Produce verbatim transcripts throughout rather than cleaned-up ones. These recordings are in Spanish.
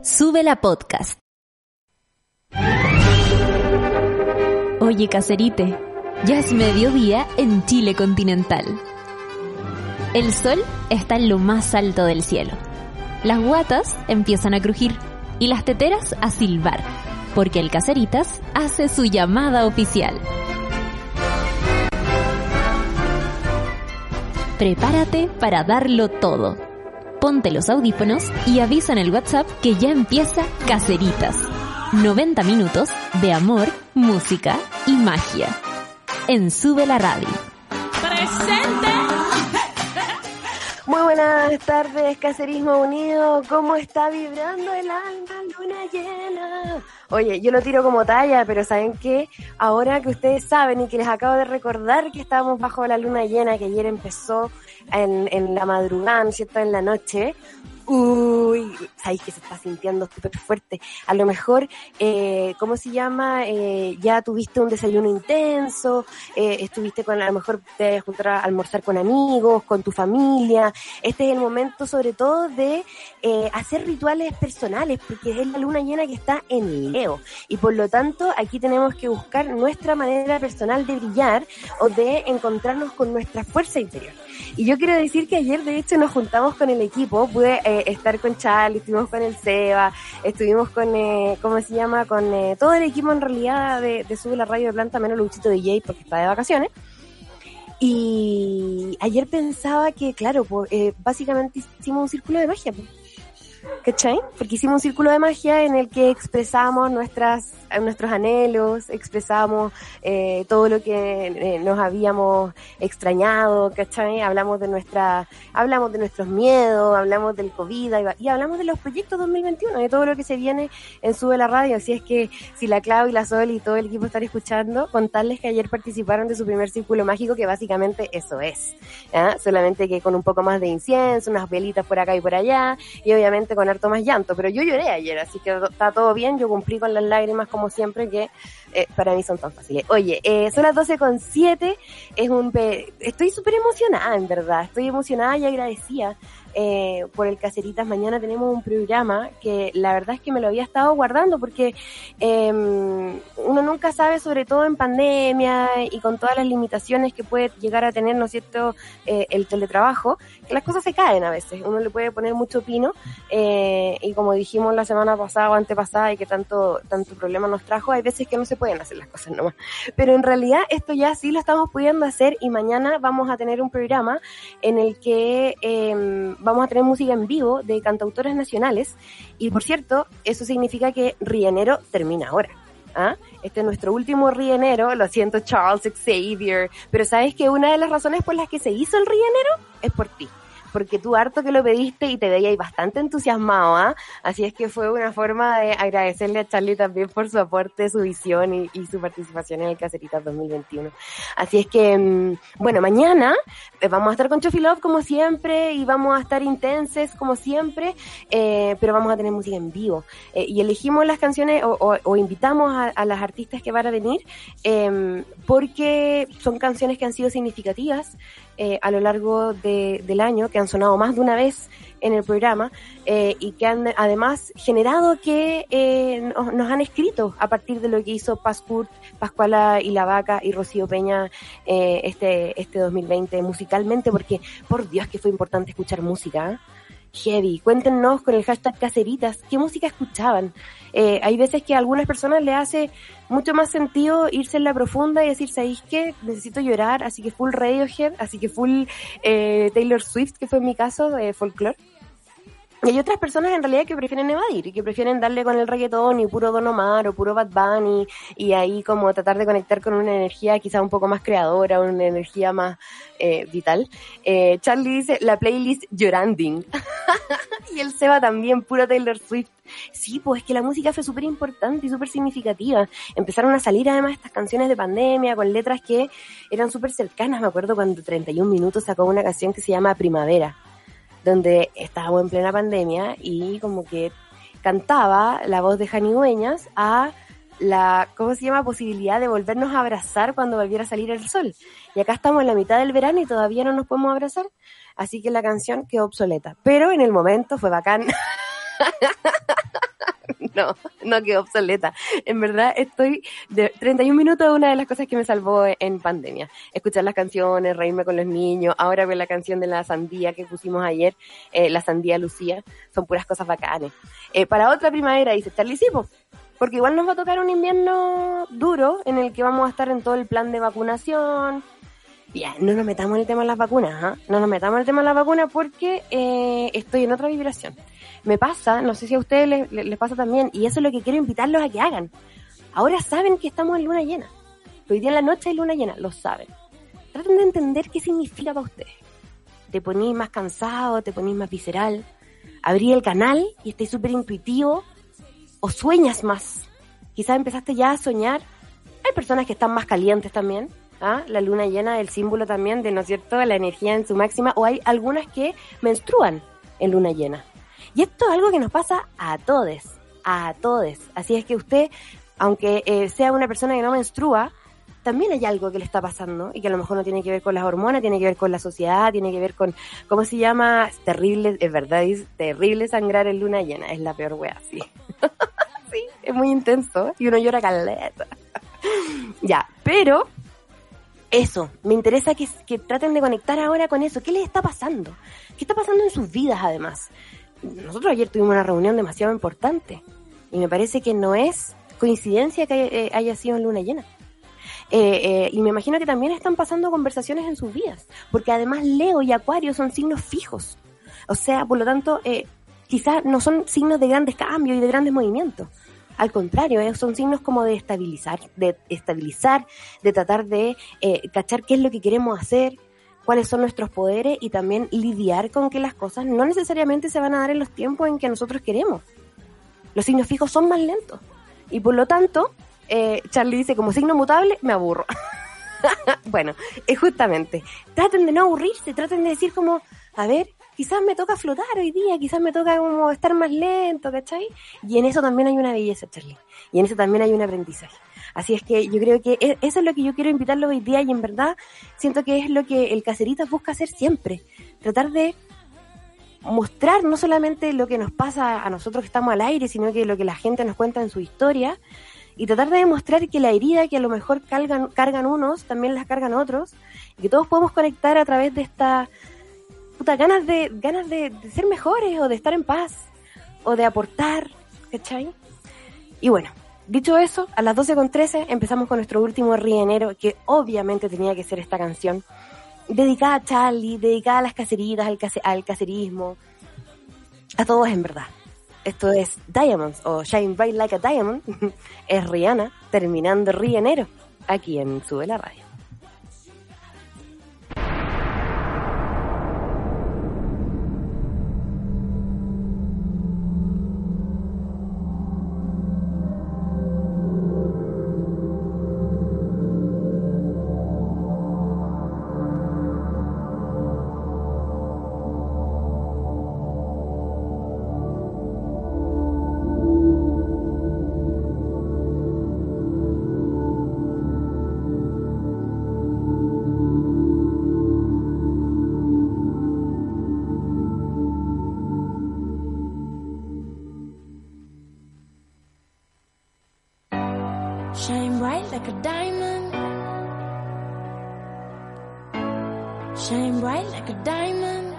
Sube la podcast. Oye, caserite, ya es mediodía en Chile continental. El sol está en lo más alto del cielo. Las guatas empiezan a crujir y las teteras a silbar, porque el Caseritas hace su llamada oficial. Prepárate para darlo todo. Ponte los audífonos y avisa en el WhatsApp que ya empieza Caseritas. noventa minutos de amor, música y magia. En Sube la Radio. ¡Presente! Muy buenas tardes, Caserismo Unido. ¿Cómo está vibrando el alma, luna llena? Oye, yo lo tiro como talla, pero ¿saben qué? Ahora que ustedes saben y que les acabo de recordar que estábamos bajo la luna llena, que ayer empezó en, en la madrugada, ¿no es cierto?, en la noche. Uy, sabéis que se está sintiendo súper fuerte. A lo mejor, eh, ¿cómo se llama? Eh, ya tuviste un desayuno intenso, eh, estuviste con, a lo mejor te juntar a almorzar con amigos, con tu familia. Este es el momento sobre todo de eh, hacer rituales personales, porque es la luna llena que está en Leo. Y por lo tanto, aquí tenemos que buscar nuestra manera personal de brillar o de encontrarnos con nuestra fuerza interior. Y yo quiero decir que ayer, de hecho, nos juntamos con el equipo, pude eh, estar con Charlie, estuvimos con el Seba, estuvimos con, eh, ¿cómo se llama?, con eh, todo el equipo en realidad de, de Sube la Radio de Planta, menos Luchito D J porque está de vacaciones. Y ayer pensaba que, claro, pues, eh, básicamente hicimos un círculo de magia, pues. ¿Cachai? Porque hicimos un círculo de magia en el que expresamos nuestras nuestros anhelos, expresamos eh, todo lo que eh, nos habíamos extrañado, ¿cachai? Hablamos de nuestra, hablamos de nuestros miedos, hablamos del COVID y, y hablamos de los proyectos dos mil veintiuno, de todo lo que se viene en Sube la Radio. Así es que si la Clau y la Sol y todo el equipo están escuchando, contarles que ayer participaron de su primer círculo mágico, que básicamente eso es, ¿ya? Solamente que con un poco más de incienso, unas velitas por acá y por allá, y obviamente con harto más llanto, pero yo lloré ayer, así que está todo bien, yo cumplí con las lágrimas como siempre, que eh, para mí son tan fáciles. Oye, eh, son las doce con siete, es un pe- estoy súper emocionada, en verdad, estoy emocionada y agradecida eh, por el Caseritas. Mañana tenemos un programa que la verdad es que me lo había estado guardando porque eh, uno nunca sabe, sobre todo en pandemia y con todas las limitaciones que puede llegar a tener, ¿no es cierto?, eh, el teletrabajo, que las cosas se caen a veces, uno le puede poner mucho pino, eh, y como dijimos la semana pasada o antepasada y que tanto, tanto problema nos trajo, hay veces que no se pueden hacer las cosas nomás, pero en realidad esto ya sí lo estamos pudiendo hacer y mañana vamos a tener un programa en el que eh, vamos a tener música en vivo de cantautores nacionales y, por cierto, eso significa que Rienero termina ahora. ¿Ah? Este es nuestro último Rienero, lo siento Charles Xavier, pero sabes que una de las razones por las que se hizo el Rienero es por ti, porque tú harto que lo pediste y te veías bastante entusiasmado, ¿ah? Así es que fue una forma de agradecerle a Charlie también por su aporte, su visión y, y su participación en el Caseritas dos mil veintiuno. Así es que, bueno, mañana eh, vamos a estar con Chofi Love como siempre y vamos a estar intenses como siempre, eh, pero vamos a tener música en vivo. Eh, y elegimos las canciones o, o, o invitamos a, a las artistas que van a venir eh, porque son canciones que han sido significativas Eh, a lo largo de, del año, que han sonado más de una vez en el programa eh, y que han además generado que eh, nos, nos han escrito a partir de lo que hizo Pascurt, Pascuala y la Vaca y Rocío Peña eh, este este dos mil veinte musicalmente, porque por Dios que fue importante escuchar música, ¿eh? Heavy. Cuéntenos con el hashtag Caseritas qué música escuchaban. Eh, hay veces que a algunas personas le hace mucho más sentido irse en la profunda y decir, ¿sabéis qué? Necesito llorar, así que full Radiohead, así que full eh, Taylor Swift, que fue en mi caso, eh, folklore. Y hay otras personas en realidad que prefieren evadir y que prefieren darle con el reggaetón y puro Don Omar o puro Bad Bunny y ahí como tratar de conectar con una energía quizá un poco más creadora, una energía más eh, vital. Eh, Charlie dice, la playlist lloranding. Y el Seba también, puro Taylor Swift. Sí, pues es que la música fue súper importante y súper significativa. Empezaron a salir además estas canciones de pandemia con letras que eran súper cercanas. Me acuerdo cuando treinta y un minutos sacó una canción que se llama Primavera, donde estábamos en plena pandemia y como que cantaba la voz de Jani Dueñas a la, ¿cómo se llama?, posibilidad de volvernos a abrazar cuando volviera a salir el sol. Y acá estamos en la mitad del verano y todavía no nos podemos abrazar, así que la canción quedó obsoleta. Pero en el momento fue bacán. no, no quedó obsoleta. En verdad estoy de treinta y un minutos, una de las cosas que me salvó en pandemia. Escuchar las canciones, reírme con los niños, ahora ver la canción de la sandía que pusimos ayer, eh, la sandía Lucía, son puras cosas bacanes. Eh, para otra primavera, dice Charlie, sí, po, porque igual nos va a tocar un invierno duro en el que vamos a estar en todo el plan de vacunación. Bien, no nos metamos en el tema de las vacunas, ¿eh? No nos metamos en el tema de las vacunas porque eh, estoy en otra vibración. Me pasa, no sé si a ustedes les, les pasa también, y eso es lo que quiero invitarlos a que hagan. Ahora saben que estamos en luna llena. Hoy día en la noche hay luna llena, lo saben. Traten de entender qué significa para ustedes. Te ponís más cansado, te ponís más visceral, abrí el canal y estáis súper intuitivo, o sueñas más. Quizás empezaste ya a soñar. Hay personas que están más calientes también. ¿Ah? La luna llena, el símbolo también de, ¿no es cierto?, la energía en su máxima, o hay algunas que menstruan en luna llena. Y esto es algo que nos pasa a todos, a todos. Así es que usted, aunque eh, sea una persona que no menstrua, también hay algo que le está pasando y que a lo mejor no tiene que ver con las hormonas, tiene que ver con la sociedad, tiene que ver con, ¿cómo se llama? Es terrible, es verdad, es terrible sangrar en luna llena, es la peor wea, sí. Sí, es muy intenso y uno llora caleta. Ya, pero... eso, me interesa que, que traten de conectar ahora con eso. ¿Qué les está pasando? ¿Qué está pasando en sus vidas además? Nosotros ayer tuvimos una reunión demasiado importante y me parece que no es coincidencia que haya, eh, haya sido en luna llena. Eh, eh, y me imagino que también están pasando conversaciones en sus vidas, porque además Leo y Acuario son signos fijos. O sea, por lo tanto, eh, quizás no son signos de grandes cambios y de grandes movimientos. Al contrario, eh, son signos como de estabilizar, de estabilizar, de tratar de eh, cachar qué es lo que queremos hacer, cuáles son nuestros poderes y también lidiar con que las cosas no necesariamente se van a dar en los tiempos en que nosotros queremos. Los signos fijos son más lentos y por lo tanto, eh, Charlie dice, como signo mutable, me aburro. Bueno, es justamente, traten de no aburrirse, traten de decir como, a ver, quizás me toca flotar hoy día, quizás me toca como estar más lento, ¿cachai? Y en eso también hay una belleza, Charlie. Y en eso también hay un aprendizaje. Así es que yo creo que eso es lo que yo quiero invitarlos hoy día y en verdad siento que es lo que el Caceritas busca hacer siempre. Tratar de mostrar no solamente lo que nos pasa a nosotros que estamos al aire, sino que lo que la gente nos cuenta en su historia y tratar de demostrar que la herida que a lo mejor cargan, cargan unos, también las cargan otros y que todos podemos conectar a través de esta... puta, ganas de ganas de, de ser mejores o de estar en paz o de aportar, ¿cachai? Y bueno, dicho eso, a las doce con trece empezamos con nuestro último rienero, que obviamente tenía que ser esta canción dedicada a Charlie, dedicada a las caseritas, al, case, al caserismo, a todos en verdad. Esto es Diamonds o Shine Bright Like a Diamond. Es Rihanna terminando rienero aquí en Sube la Radio. Shine bright like a diamond. Shine bright like a diamond.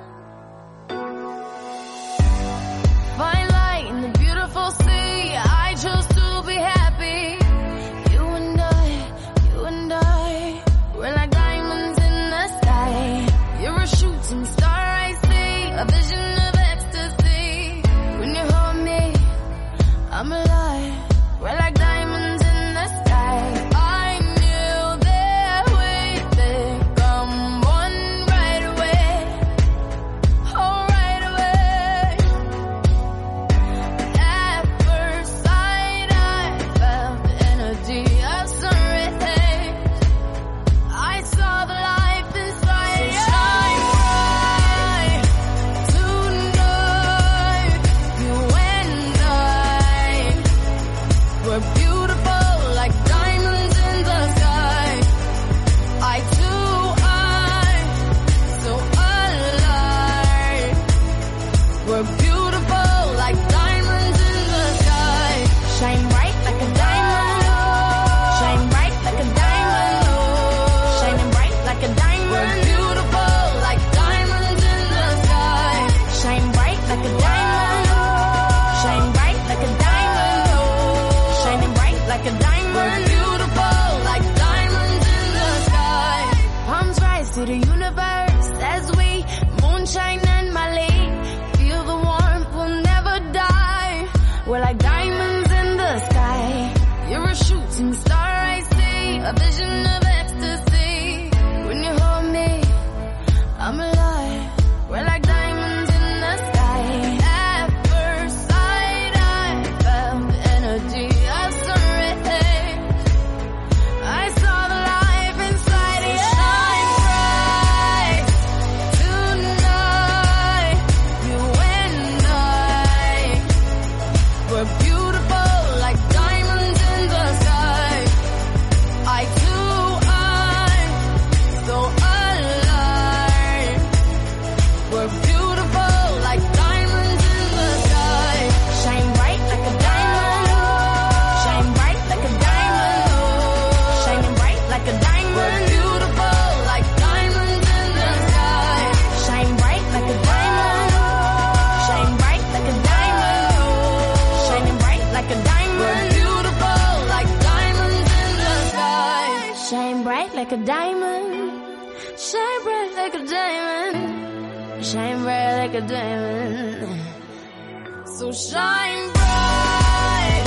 Fine light in the beautiful sea. I chose to be happy. You and I, you and I, we're like diamonds in the sky. You're a shooting star, I see, a vision of ecstasy. When you hold me, I'm alive. We're like diamonds in the sky. I knew that we'd become one right away. like a diamond. Shine bright like a diamond. Shine bright like a diamond. So shine bright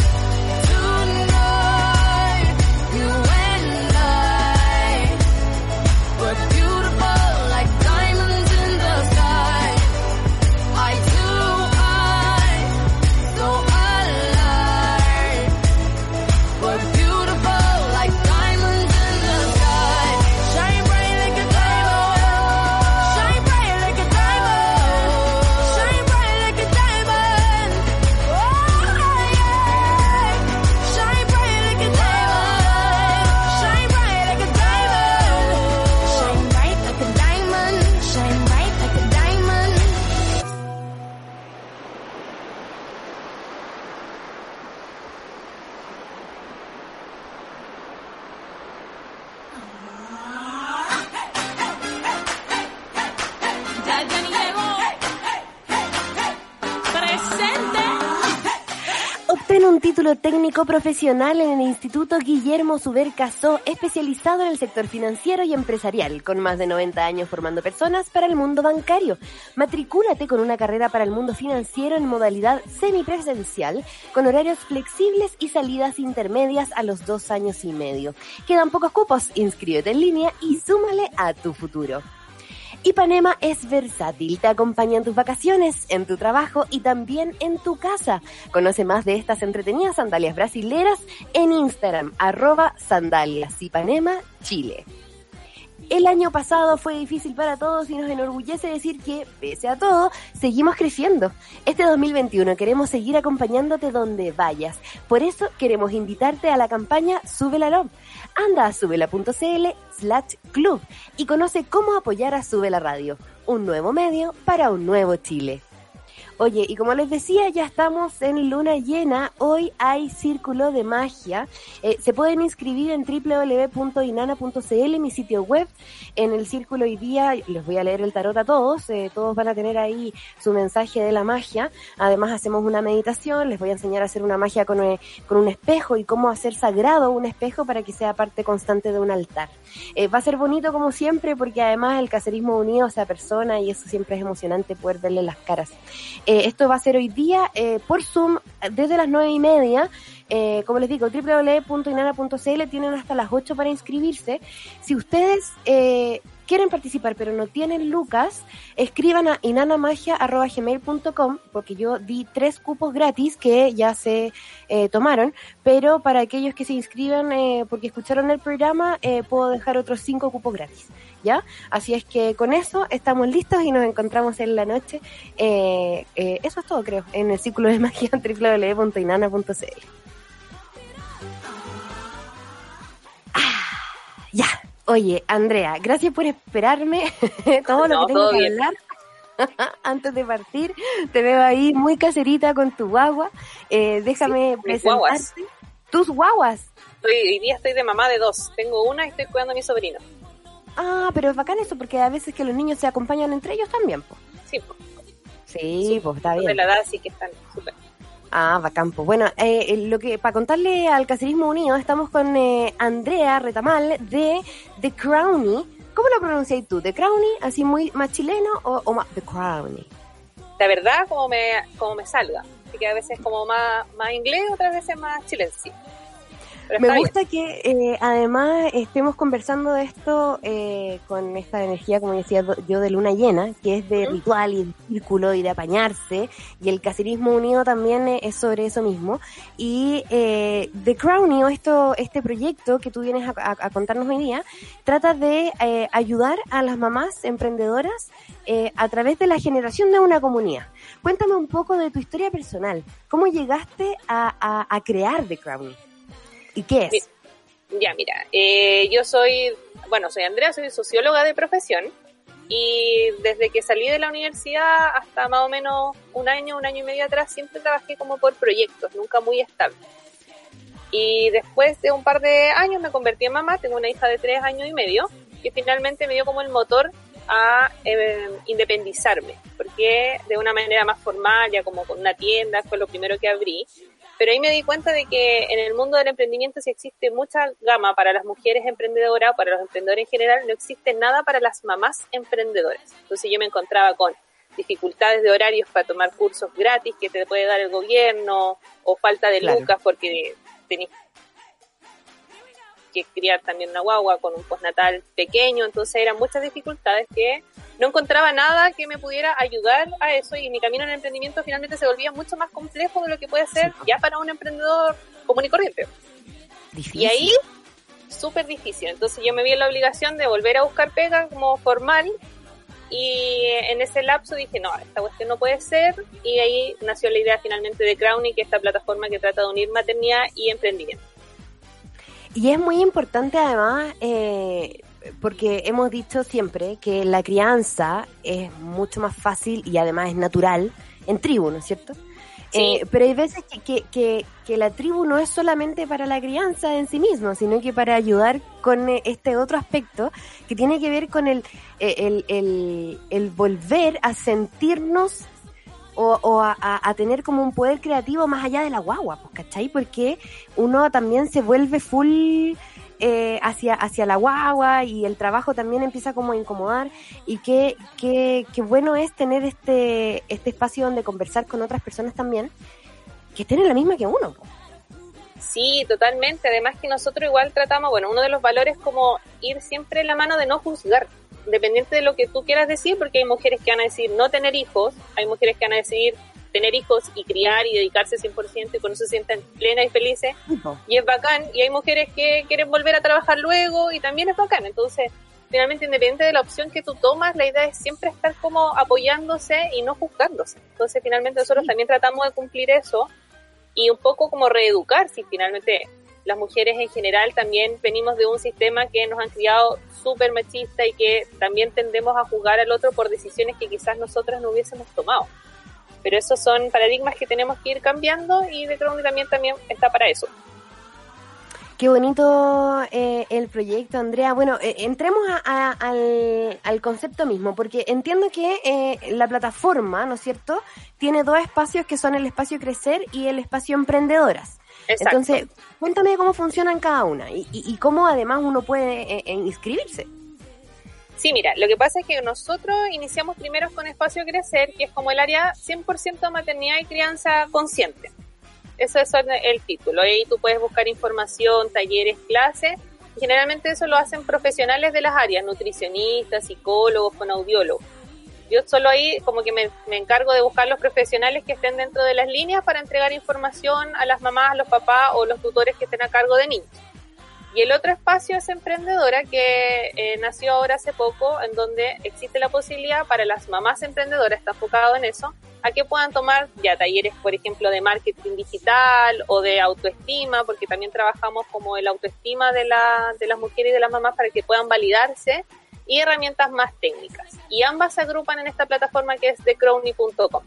tonight. You and I, we're beautiful like diamonds in the sky. Eye to eye, so alive. We're beautiful like diamonds in the sky. Shine bright like a diamond. Shine bright like a diamond. Shine bright like a diamond. Oh yeah. Shine bright like a diamond. Shine bright like a diamond. Shine bright like a diamond. Shine bright like a diamond. Ya Jenny llegó. Presente. Obtén un título técnico profesional en el Instituto Guillermo Suber Casó, especializado en el sector financiero y empresarial, con más de noventa años formando personas para el mundo bancario. Matricúlate con una carrera para el mundo financiero en modalidad semipresencial, con horarios flexibles y salidas intermedias a los dos años y medio. Quedan pocos cupos, inscríbete en línea y súmale a tu futuro. Ipanema es versátil, te acompaña en tus vacaciones, en tu trabajo y también en tu casa. Conoce más de estas entretenidas sandalias brasileras en Instagram, arroba sandalias Ipanema Chile. El año pasado fue difícil para todos y nos enorgullece decir que, pese a todo, seguimos creciendo. Este dos mil veintiuno queremos seguir acompañándote donde vayas. Por eso queremos invitarte a la campaña Súbela Love. Anda a súbela.cl slash club y conoce cómo apoyar a Súbela Radio, un nuevo medio para un nuevo Chile. Oye, y como les decía, ya estamos en luna llena. Hoy hay círculo de magia. Eh, se pueden inscribir en doble u doble u doble u punto inana punto c l, mi sitio web. En el círculo hoy día les voy a leer el tarot a todos. Eh, todos van a tener ahí su mensaje de la magia. Además hacemos una meditación. Les voy a enseñar a hacer una magia con, eh, con un espejo y cómo hacer sagrado un espejo para que sea parte constante de un altar. Eh, va a ser bonito como siempre porque además el caserismo unido se apersona y eso siempre es emocionante poder verle las caras. Eh, esto va a ser hoy día eh, por Zoom desde las nueve y media. Eh, como les digo, doble u doble u doble u punto inana punto c l, tienen hasta las ocho para inscribirse. Si ustedes eh, quieren participar pero no tienen lucas, escriban a inanamagia arroba gmail punto com porque yo di tres cupos gratis que ya se eh, tomaron, pero para aquellos que se inscriban eh, porque escucharon el programa, eh, puedo dejar otros cinco cupos gratis, ¿ya? Así es que con eso estamos listos y nos encontramos en la noche. Eh, eh, eso es todo, creo, en el círculo de magia doble u doble u doble u punto inana punto c l. Ah, ya. Oye, Andrea, gracias por esperarme todo lo No, que tengo todo que bien. hablar. Antes de partir, te veo ahí muy caserita con tu guagua. Eh, déjame Sí, mis presentarte. guaguas. Tus guaguas. Estoy, hoy día estoy de mamá de dos. Tengo una y estoy cuidando a mi sobrino. Ah, pero es bacán eso porque a veces que los niños se acompañan entre ellos también, po. Sí, pues, Sí, pues está de bien. la edad sí que están súper. Ah, bacán, pues. Bueno, eh, lo que para contarle al Caserismo Unido, estamos con eh, Andrea Retamal de The Crowny. ¿Cómo lo pronuncias tú? ¿The Crowny? ¿Así muy más chileno o, o más The Crowny? La verdad, como me como me salga. Así que a veces como más, más inglés, otras veces más chilense. Pero Me está gusta que eh, además estemos conversando de esto eh, con esta energía, como decía do- yo, de luna llena, que es de Ujú. ritual y de círculo y de apañarse, y el Caserismo Unido también eh, es sobre eso mismo. Y eh, The Crowny, o esto, este proyecto que tú vienes a, a- a contarnos hoy día, trata de eh, ayudar a las mamás emprendedoras eh, a través de la generación de una comunidad. Cuéntame un poco de tu historia personal. ¿Cómo llegaste a, a, a crear The Crowny? ¿Y qué es? bien. Ya, mira, eh, yo soy, bueno, soy Andrea, soy socióloga de profesión y desde que salí de la universidad hasta más o menos un año, un año y medio atrás, siempre trabajé como por proyectos, nunca muy estable. Y después de un par de años me convertí en mamá, tengo una hija de tres años y medio, que finalmente me dio como el motor a eh, independizarme, porque de una manera más formal, ya como con una tienda, fue lo primero que abrí. Pero ahí me di cuenta de que en el mundo del emprendimiento sí existe mucha gama para las mujeres emprendedoras, para los emprendedores en general, no existe nada para las mamás emprendedoras. Entonces yo me encontraba con dificultades de horarios para tomar cursos gratis que te puede dar el gobierno, o falta de Claro. lucas porque tenés que criar también una guagua con un postnatal pequeño, entonces eran muchas dificultades que no encontraba nada que me pudiera ayudar a eso, y mi camino en el emprendimiento finalmente se volvía mucho más complejo de lo que puede ser Sí. ya para un emprendedor común y corriente. Difícil. Y ahí, súper difícil. Entonces yo me vi en la obligación de volver a buscar pega como formal, y en ese lapso dije, no, esta cuestión no puede ser, y ahí nació la idea finalmente de Crowny, que es esta plataforma que trata de unir maternidad y emprendimiento. Y es muy importante además, eh, porque hemos dicho siempre que la crianza es mucho más fácil y además es natural en tribu, ¿no es cierto? Sí. Eh, pero hay veces que, que, que, que la tribu no es solamente para la crianza en sí mismo, sino que para ayudar con eh, este otro aspecto que tiene que ver con el, eh, el, el, el volver a sentirnos o, o a, a, a tener como un poder creativo más allá de la guagua, pues, ¿cachai? Porque uno también se vuelve full eh, hacia, hacia la guagua, y el trabajo también empieza como a incomodar, y qué, qué, qué bueno es tener este, este espacio donde conversar con otras personas también que estén en la misma que uno, pues. Sí, totalmente. Además que nosotros igual tratamos, bueno, uno de los valores como ir siempre en la mano de no juzgar, independiente de lo que tú quieras decir, porque hay mujeres que van a decir no tener hijos, hay mujeres que van a decir tener hijos y criar y dedicarse cien por ciento y con eso se sienten plenas y felices, y es bacán, y hay mujeres que quieren volver a trabajar luego y también es bacán. Entonces, finalmente, independiente de la opción que tú tomas, la idea es siempre estar como apoyándose y no juzgándose. Entonces, finalmente nosotros Sí. también tratamos de cumplir eso y un poco como reeducar, si finalmente las mujeres en general también venimos de un sistema que nos han criado súper machista y que también tendemos a juzgar al otro por decisiones que quizás nosotras no hubiésemos tomado. Pero esos son paradigmas que tenemos que ir cambiando, y de Crowny también, también está para eso. Qué bonito eh, el proyecto, Andrea. Bueno, eh, entremos a, a, al, al concepto mismo, porque entiendo que eh, la plataforma, ¿no es cierto?, tiene dos espacios que son el espacio Crecer y el espacio Emprendedoras. Exacto. Entonces, cuéntame cómo funcionan cada una y, y, y cómo además uno puede eh, eh, inscribirse. Sí, mira, lo que pasa es que nosotros iniciamos primero con Espacio Crecer, que es como el área cien por ciento maternidad y crianza consciente. Eso es el título. Ahí tú puedes buscar información, talleres, clases. Generalmente eso lo hacen profesionales de las áreas, nutricionistas, psicólogos, fonoaudiólogos. Yo solo ahí como que me, me encargo de buscar los profesionales que estén dentro de las líneas para entregar información a las mamás, a los papás o los tutores que estén a cargo de niños. Y el otro espacio es Emprendedora, que eh, nació ahora hace poco, en donde existe la posibilidad para las mamás emprendedoras, está enfocado en eso, a que puedan tomar ya talleres, por ejemplo, de marketing digital o de autoestima, porque también trabajamos como el autoestima de, la, de las mujeres y de las mamás para que puedan validarse, y herramientas más técnicas. Y ambas se agrupan en esta plataforma que es de crowny punto com,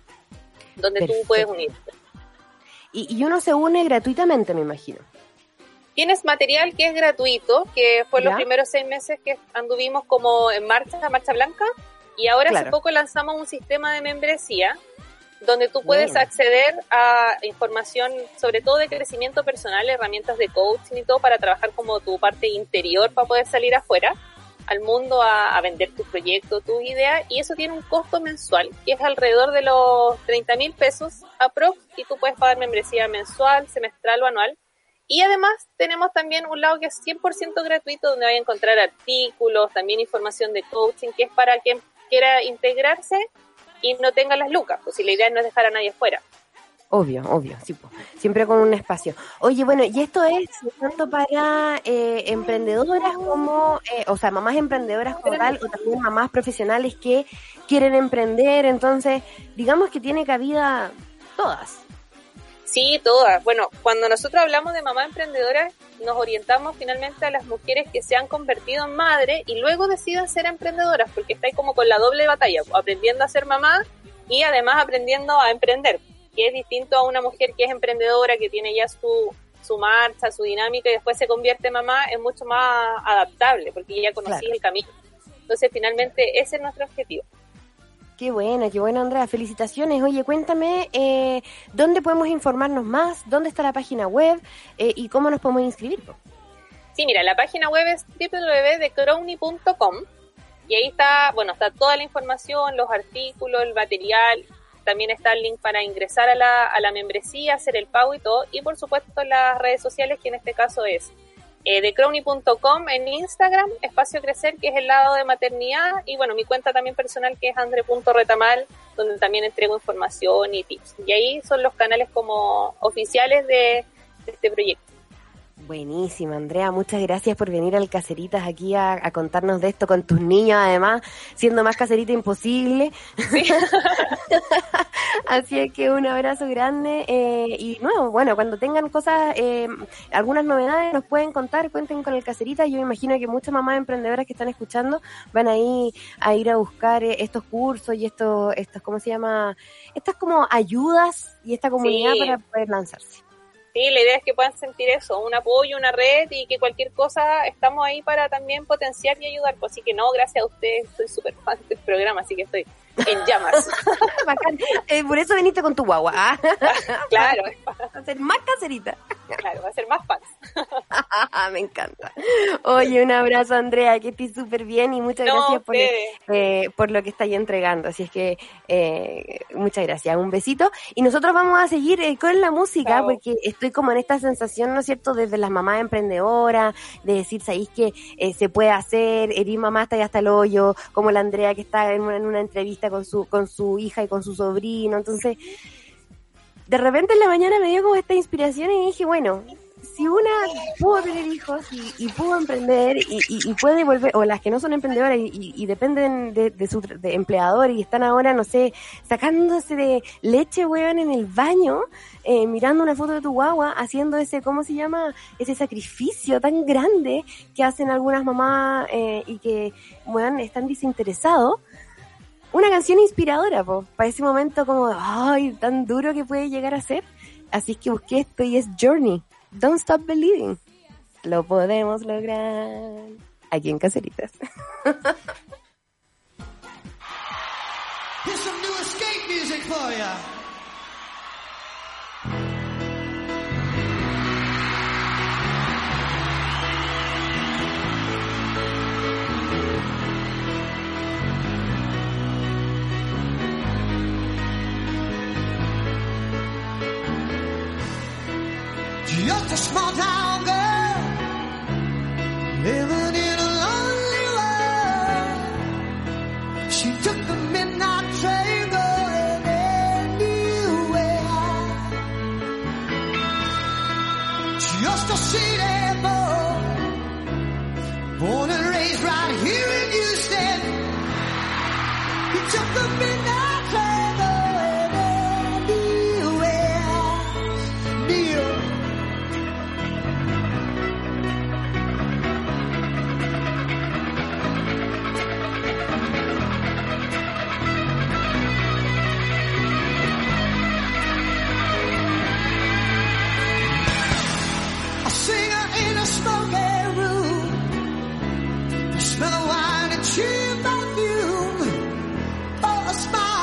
donde Perfecto. tú puedes unirte. Y, y uno se une gratuitamente, me imagino. Tienes material que es gratuito, que fue ¿Ya? los primeros seis meses que anduvimos como en marcha, marcha blanca, y ahora Claro. hace poco lanzamos un sistema de membresía donde tú puedes Bueno. acceder a información sobre todo de crecimiento personal, herramientas de coaching y todo para trabajar como tu parte interior para poder salir afuera al mundo a, a vender tus proyectos, tus ideas, y eso tiene un costo mensual que es alrededor de los treinta mil pesos aprox, y tú puedes pagar membresía mensual, semestral o anual. Y además tenemos también un lado que es cien por ciento gratuito, donde vas a encontrar artículos, también información de coaching, que es para quien quiera integrarse y no tenga las lucas, pues si la idea no es dejar a nadie fuera. Obvio, obvio, sí, po. Siempre con un espacio. Oye, bueno, y esto es tanto para eh, emprendedoras como, eh, o sea, mamás emprendedoras como tal, o también mamás profesionales que quieren emprender, entonces, digamos que tiene cabida todas. Sí, todas. Bueno, cuando nosotros hablamos de mamá emprendedora, nos orientamos finalmente a las mujeres que se han convertido en madre y luego deciden ser emprendedoras, porque está ahí como con la doble batalla, aprendiendo a ser mamá y además aprendiendo a emprender, que es distinto a una mujer que es emprendedora, que tiene ya su, su marcha, su dinámica y después se convierte en mamá, es mucho más adaptable, porque ya conocís Claro. el camino. Entonces, finalmente, ese es nuestro objetivo. Qué buena, qué buena, Andrea. Felicitaciones. Oye, cuéntame, eh, ¿dónde podemos informarnos más? ¿Dónde está la página web? Eh, ¿Y cómo nos podemos inscribir? Sí, mira, la página web es doble u doble u doble u punto the crowny punto com y ahí está, bueno, está toda la información, los artículos, el material. También está el link para ingresar a la, a la membresía, hacer el pago y todo. Y por supuesto las redes sociales, que en este caso es eh, the crowny punto com en Instagram, Espacio Crecer, que es el lado de maternidad. Y bueno, mi cuenta también personal, que es andre punto retamal, donde también entrego información y tips. Y ahí son los canales como oficiales de, de este proyecto. Buenísima, Andrea, muchas gracias por venir al Caseritas aquí a, a contarnos de esto con tus niños, además, siendo más caserita imposible. Sí. Así es que un abrazo grande eh, y nuevo, bueno, cuando tengan cosas, eh, algunas novedades nos pueden contar, cuenten con el Caseritas. Yo me imagino que muchas mamás emprendedoras que están escuchando van ahí a ir a buscar eh, estos cursos y estos, estos, ¿cómo se llama? Estas como ayudas y esta comunidad, sí, para poder lanzarse. Sí, la idea es que puedan sentir eso, un apoyo, una red, y que cualquier cosa estamos ahí para también potenciar y ayudar. Pues así que no, gracias a ustedes, soy súper fan del programa, así que estoy en llamas. Bacán. Eh, por eso veniste con tu guagua. ¿Ah? Claro. Va a ser más caserita. Claro, va a ser más fans. Me encanta. Oye, un abrazo, Andrea, que estés súper bien y muchas no, gracias por, eh, por lo que está ahí entregando. Así es que eh, muchas gracias. Un besito. Y nosotros vamos a seguir eh, con la música. Chao. Porque estoy como en esta sensación, ¿no es cierto?, desde las mamás emprendedoras, de decir, ¿sabéis que eh, se puede hacer? Herir mamá hasta allá hasta el hoyo, como la Andrea que está en una, en una entrevista con su con su hija y con su sobrino. Entonces, de repente en la mañana me dio como esta inspiración y dije, bueno, si una pudo tener hijos y, y pudo emprender y, y, y puede volver, o las que no son emprendedoras y, y, y dependen de, de su de empleador y están ahora, no sé, sacándose de leche, weón, en el baño, eh, mirando una foto de tu guagua, haciendo ese, ¿cómo se llama? Ese sacrificio tan grande que hacen algunas mamás eh, y que, weón, están desinteresados. Una canción inspiradora, po, para ese momento como, ay, tan duro que puede llegar a ser. Así es que busqué esto y es Journey. Don't Stop Believing. Lo podemos lograr. Aquí en Caseritas. Here's some new escape music for ya. Just a small town girl living in a lonely world. She took the midnight train going anywhere. Just a city boy, born and raised right here in Houston. He took the midnight train going anywhere. Neil. Smell of wine and cheer perfume. Oh, a smile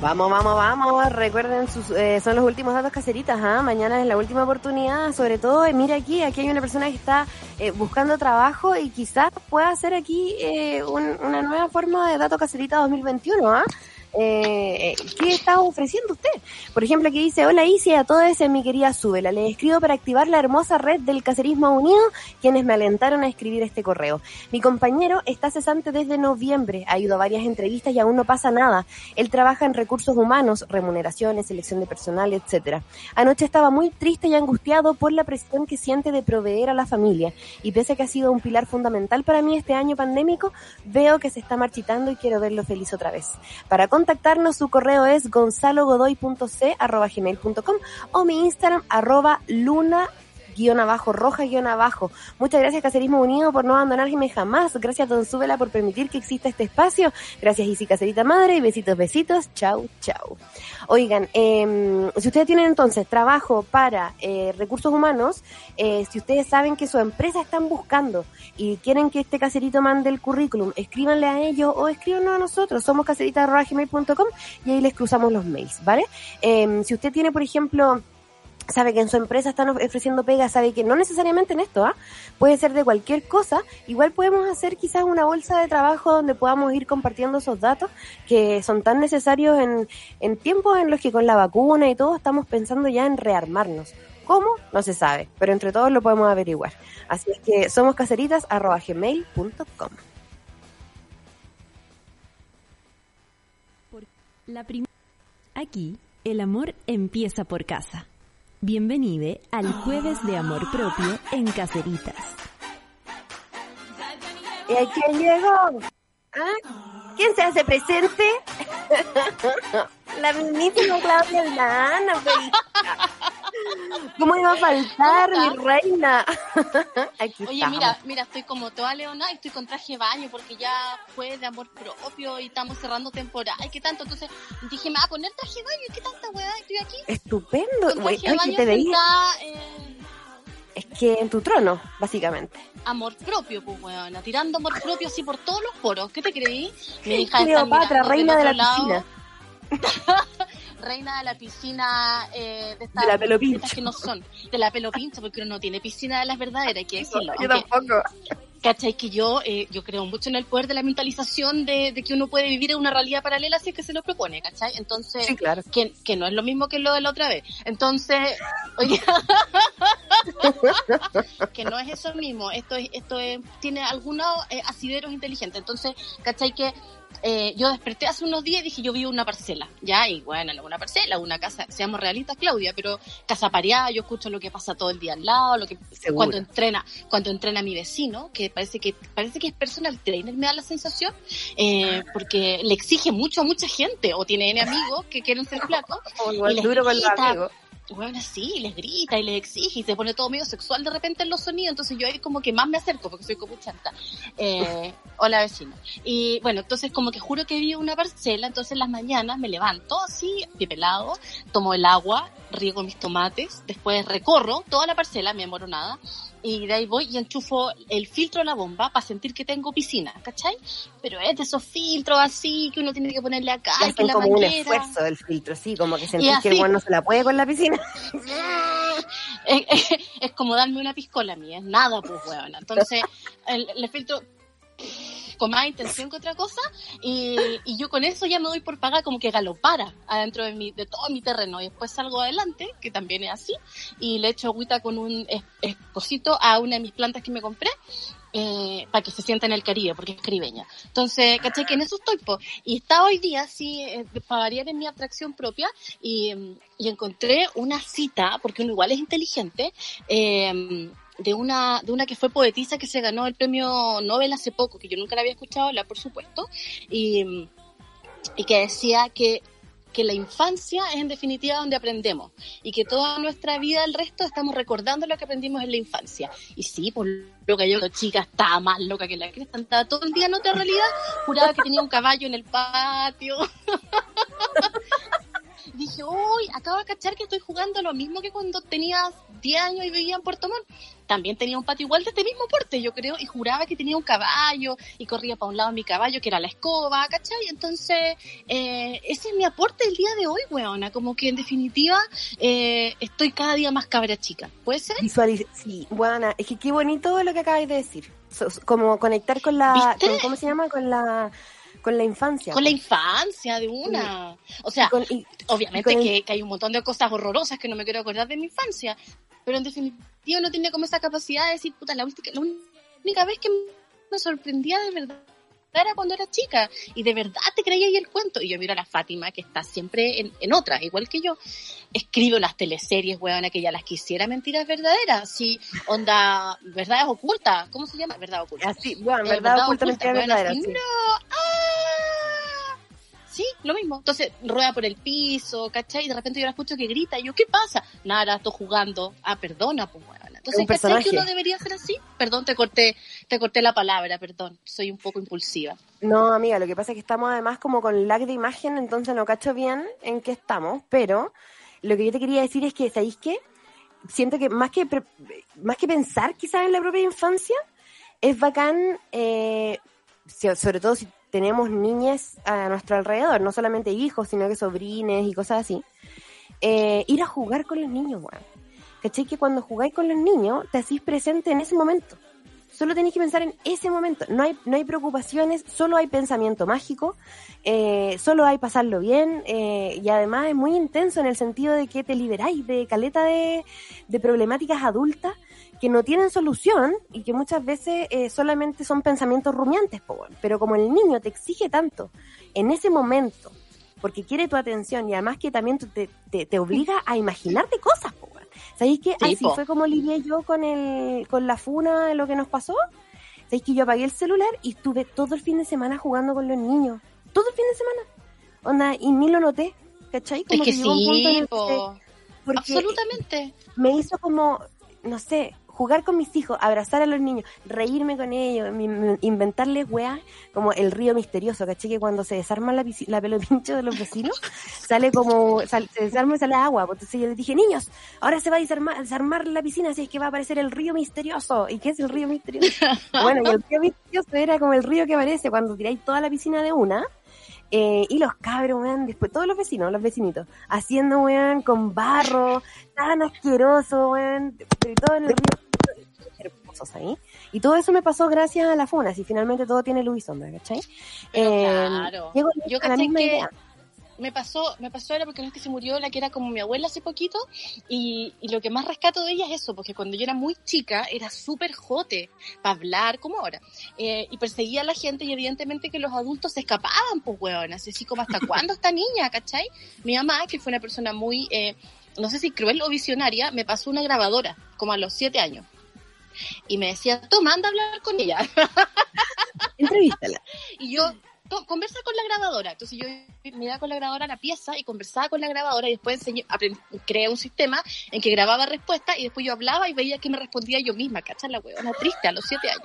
Vamos, vamos, vamos. Recuerden, sus, eh, son los últimos datos, caseritas. ¿eh? Mañana es la última oportunidad. Sobre todo, eh, mira aquí, aquí hay una persona que está eh, buscando trabajo y quizás pueda hacer aquí eh, un, una nueva forma de dato caserita dos mil veintiuno. ¿ah? ¿eh? Eh, ¿Qué está ofreciendo usted? Por ejemplo, aquí dice: hola Isi, a todos en mi querida Súbela. Les escribo para activar la hermosa red del Cacerismo Unido, quienes me alentaron a escribir este correo. Mi compañero está cesante desde noviembre, ha ido a varias entrevistas y aún no pasa nada. Él trabaja en recursos humanos, remuneraciones, selección de personal, etcétera. Anoche estaba muy triste y angustiado por la presión que siente de proveer a la familia, y pese a que ha sido un pilar fundamental para mí este año pandémico, veo que se está marchitando y quiero verlo feliz otra vez. Para contactarnos, su correo es gonzalogodoy.c arroba gmail punto com o mi Instagram arroba luna guión abajo, roja guión abajo. Muchas gracias, Cacerismo Unido, por no abandonarme jamás. Gracias, Don Súbela, por permitir que exista este espacio. Gracias, Isi Cacerita Madre, y besitos, besitos. Chau, chau. Oigan, eh, si ustedes tienen entonces trabajo para eh, recursos humanos, eh, si ustedes saben que su empresa están buscando y quieren que este caserito mande el currículum, escríbanle a ellos o escríbanos a nosotros. Somos cacerita arroba gmail punto com y ahí les cruzamos los mails, ¿vale? Eh, si usted tiene, por ejemplo, sabe que en su empresa están ofreciendo pega, sabe que no necesariamente en esto, ¿ah? Puede ser de cualquier cosa, igual podemos hacer quizás una bolsa de trabajo donde podamos ir compartiendo esos datos que son tan necesarios en, en tiempos en los que con la vacuna y todo estamos pensando ya en rearmarnos. ¿Cómo? No se sabe, pero entre todos lo podemos averiguar. Así es que somos caseritas arroba gmail punto com. La prim- Aquí, el amor empieza por casa. Bienvenido al Jueves de Amor Propio en Caseritas. ¿Y a quién llegó? ¿Ah? ¿Quién se hace presente? La mismísima Claudia Aldana, feliz. ¿Cómo iba a faltar, mi reina? Aquí Oye, estamos. mira, mira, estoy como toda leona y estoy con traje de baño porque ya fue de amor propio y estamos cerrando temporada. Ay, qué tanto. Entonces dije, me voy a poner traje de baño y qué tanta weá, estoy aquí. Estupendo. Con Güey, traje de oye, baño te veía. sentada en Es que en tu trono, básicamente. amor propio, pues weona, tirando amor propio así por todos los poros. ¿Qué te creí? Mi hija está Cleopatra, mirando reina del de otro la lado. piscina. Reina de la piscina eh, de, estas, De la pelo de estas pincho. que no son, de la pelo pincho, porque uno no tiene piscina de las verdaderas, hay que decirlo. Yo Aunque, tampoco. ¿cachai? Que yo eh, yo creo mucho en el poder de la mentalización de, de que uno puede vivir en una realidad paralela si es que se lo propone, ¿cachai? Entonces, Sí, claro. que, que no es lo mismo que lo de la otra vez. Entonces, oye, que no es eso mismo, esto es, esto es, tiene algunos eh, asideros inteligentes. Entonces, ¿cachai? Que eh, yo desperté hace unos días y dije, yo vivo en una parcela, ya, y bueno, no una parcela, una casa, seamos realistas, Claudia, pero casa pareada, yo escucho lo que pasa todo el día al lado, lo que Seguro. cuando entrena, cuando entrena mi vecino, que parece que parece que es personal trainer, me da la sensación, eh, porque le exige mucho a mucha gente, o tiene N amigos que quieren ser flacos, Como y igual les duro con los grita, amigos. bueno, sí, les grita y les exige y se pone todo medio sexual de repente en los sonidos, entonces yo ahí como que más me acerco porque soy como chanta. Eh, hola vecino. Y bueno, entonces como que juro que vivo en una parcela, entonces en las mañanas me levanto así, pie pelado, tomo el agua, riego mis tomates, después recorro toda la parcela, me demoro nada, y de ahí voy y enchufo el filtro a la bomba para sentir que tengo piscina, ¿cachai? Pero es de esos filtros así que uno tiene que ponerle acá, Y y que hacen la como un manguera. esfuerzo del filtro, sí, como que sentís así. que el bueno no se la puede con la piscina. es, es, es como darme una piscola mía, es nada, pues, weona. Entonces, el, el filtro con más intención que otra cosa, y, y yo con eso ya me doy por pagar como que galopara adentro de mi, de todo mi terreno, y después salgo adelante, que también es así, y le echo agüita con un es, es, cosito a una de mis plantas que me compré, eh, para que se sienta en el Caribe, porque es caribeña. Entonces, ¿cachai? Que en eso estoy, po. Y estaba hoy día, sí, eh, para variar en mi atracción propia, y, y encontré una cita, porque uno igual es inteligente, eh, de una de una que fue poetisa que se ganó el premio Nobel hace poco, que yo nunca la había escuchado hablar, por supuesto, y, y que decía que que la infancia es en definitiva donde aprendemos y que toda nuestra vida, el resto, estamos recordando lo que aprendimos en la infancia. Y sí, por lo que yo, chica, estaba más loca que la cresta, estaba todo el día en otra realidad, juraba que tenía un caballo en el patio. Y dije, uy, acabo de cachar que estoy jugando lo mismo que cuando tenía diez años y vivía en Puerto Montt. También tenía un patio igual de este mismo porte, yo creo, y juraba que tenía un caballo y corría para un lado mi caballo, que era la escoba, ¿cachai? Entonces, eh, ese es mi aporte el día de hoy, weona. Como que en definitiva eh, estoy cada día más cabra chica. ¿Puede ser? Visualiz- sí, buena. Es que qué bonito lo que acabáis de decir. So- so- como conectar con la, ¿Viste? con, ¿cómo se llama? Con la, con la infancia. Con la infancia de una. O sea, Y con- y- obviamente y con el- que, que hay un montón de cosas horrorosas que no me quiero acordar de mi infancia, pero en definitiva no tiene como esa capacidad de decir, puta, la, última, la única vez que me sorprendía de verdad era cuando era chica, y de verdad te creía ahí el cuento. Y yo miro a la Fátima, que está siempre en, en otra, igual que yo. Escribo las teleseries, weona, que ya las quisiera mentiras verdaderas. Sí, onda, verdades ocultas, ¿cómo se llama? Verdad oculta. Así, bueno, Eh, verdad, oculta, mentira weona, verdadera. así, Sí. no, ¡ah! Sí, lo mismo. Entonces, rueda por el piso, ¿cachai? Y de repente yo la escucho que grita, y yo, ¿qué pasa? Nada, estoy jugando. Ah, perdona, pues, weona. Entonces, un ¿cachai personaje. que uno debería ser así? Perdón, te corté, te corté la palabra, perdón. Soy un poco impulsiva. No, amiga, lo que pasa es que estamos además como con lag de imagen, entonces no cacho bien en qué estamos, pero lo que yo te quería decir es que, ¿sabéis qué? Siento que más que pre- más que pensar quizás en la propia infancia, es bacán, eh, si- sobre todo si tenemos niñas a nuestro alrededor, no solamente hijos, sino que sobrines y cosas así, eh, ir a jugar con los niños, weón. ¿Cachai? Que cuando jugáis con los niños, te hacís presente en ese momento. Solo tenéis que pensar en ese momento. No hay, no hay preocupaciones, solo hay pensamiento mágico, eh, solo hay pasarlo bien, eh, y además es muy intenso en el sentido de que te liberáis de caleta de, de problemáticas adultas que no tienen solución y que muchas veces eh, solamente son pensamientos rumiantes, po, bueno. Pero como el niño te exige tanto en ese momento, porque quiere tu atención y además que también te, te, te obliga a imaginarte cosas, po, bueno. ¿Sabéis que Sí, así po. fue como lidié yo con el con la funa, lo que nos pasó? ¿Sabéis que yo apagué el celular y estuve todo el fin de semana jugando con los niños? Todo el fin de semana. Onda, y ni lo noté, ¿cachai? Como Es que llegó un punto en sí, el que- po. porque Absolutamente. me hizo como, no sé, jugar con mis hijos, abrazar a los niños, reírme con ellos, mi- mi- inventarles weas, como el río misterioso, ¿cachai? Que cuando se desarma la, pisci- la pelo pincho de los vecinos, sale como, sal- se desarma y sale agua. Pues entonces yo les dije, niños, ahora se va a desarmar, desarmar la piscina, así es que va a aparecer el río misterioso. ¿Y qué es el río misterioso? Bueno, y el río misterioso era como el río que aparece cuando tiráis toda la piscina de una. Eh, y los cabros, weón, después, todos los vecinos, los vecinitos, haciendo, weón, con barro, tan asqueroso, weón, pero todo en el río, hermosos ahí. Y todo eso me pasó gracias a la funa, así finalmente todo tiene luz y sombra, ¿cachai? Pero Eh, claro. llego Yo a la caché misma que idea. me pasó, me pasó era porque no es que se murió la que era como mi abuela hace poquito, y, y lo que más rescato de ella es eso, porque cuando yo era muy chica era súper jote para hablar como ahora, eh, y perseguía a la gente, y evidentemente que los adultos se escapaban, pues weón, así como hasta cuándo esta niña, ¿cachai? Mi mamá, que fue una persona muy, eh, no sé si cruel o visionaria, me pasó una grabadora, como a los siete años, y me decía, toma, anda a hablar con ella. Entrevístala. Y yo, to- conversa con la grabadora. Entonces yo miraba con la grabadora la pieza y conversaba con la grabadora, y después enseñé, aprendí, creé un sistema en que grababa respuestas y después yo hablaba y veía que me respondía yo misma. ¿Cachai? La huevona triste a los siete años.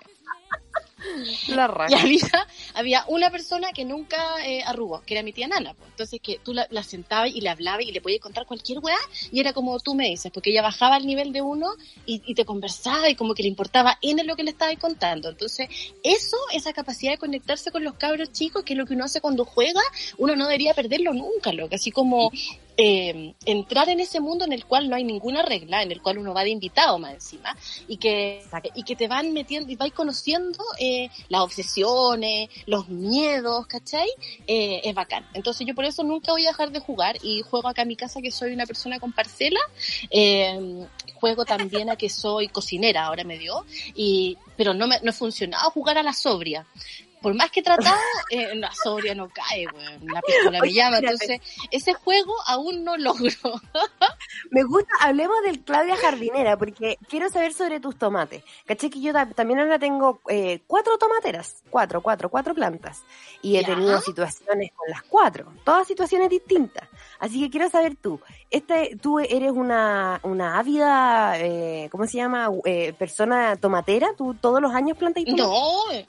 La Y había, había una persona que nunca eh, arrugó, que era mi tía Nana. Pues. Entonces que tú la, la sentabas y le hablabas y le podías contar cualquier weá, y era como tú me dices, porque ella bajaba al nivel de uno y, y te conversaba y como que le importaba en lo que le estabas contando. Entonces eso, esa capacidad de conectarse con los cabros chicos, que es lo que uno hace cuando juega, uno no debería perderlo nunca, loco. Así como eh, entrar en ese mundo en el cual no hay ninguna regla, en el cual uno va de invitado más encima, y que, y que te van metiendo y vais conociendo eh, las obsesiones, los miedos, ¿cachai? Eh, es bacán. Entonces yo por eso nunca voy a dejar de jugar, y juego acá en mi casa que soy una persona con parcela, eh, juego también a que soy cocinera, ahora me dio, y pero no me no he funcionado jugar a la sobria. Por más que he tratado, eh, la sobria no cae, weón. La pistola me Oye, llama. espérate. Entonces, ese juego aún no logro. Me gusta, hablemos del Claudia Jardinera, porque quiero saber sobre tus tomates. Caché que yo ta- también ahora tengo eh, cuatro tomateras, cuatro, cuatro, cuatro plantas. Y he ¿Ya? tenido situaciones con las cuatro, todas situaciones distintas. Así que quiero saber tú, este, tú eres una, una ávida, eh, ¿cómo se llama? Eh, persona tomatera, ¿tú todos los años plantas y tomates? No,